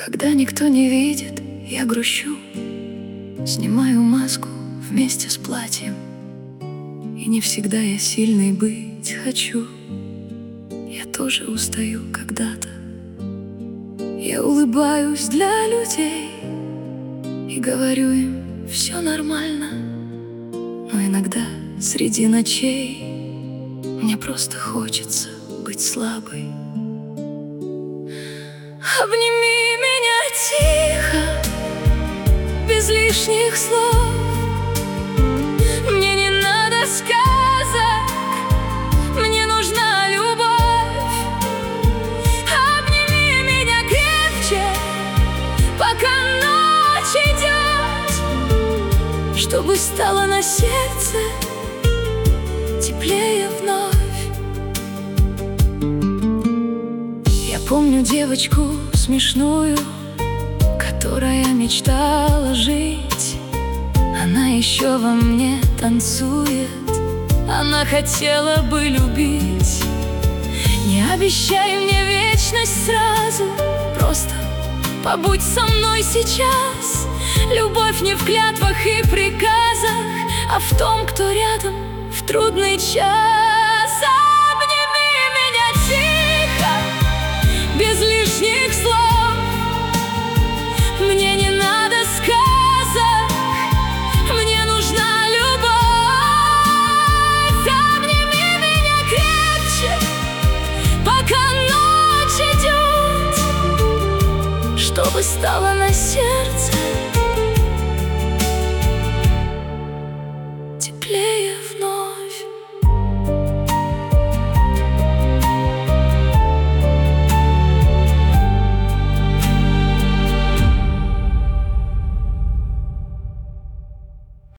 Когда никто не видит, я грущу, снимаю маску вместе с платьем. И не всегда я сильной быть хочу. Я тоже устаю когда-то. Я улыбаюсь для людей и говорю им, все нормально. Но иногда среди ночей мне просто хочется быть слабой. Обними меня тихо, без лишних слов. Мне не надо сказок, мне нужна любовь. Обними меня крепче, пока ночь идет, чтобы стало на сердце теплее вновь. Я помню девочку смешную, которая мечтала жить. Она еще во мне танцует, она хотела бы любить. Не обещай мне вечность сразу, просто побудь со мной сейчас. Любовь не в клятвах и приказах, а в том, кто рядом в трудный час. Обними меня тихо, без лишних слов. Мне не надо сказок, мне нужна любовь. Обними меня крепче, пока ночь идет, чтобы стало на сердце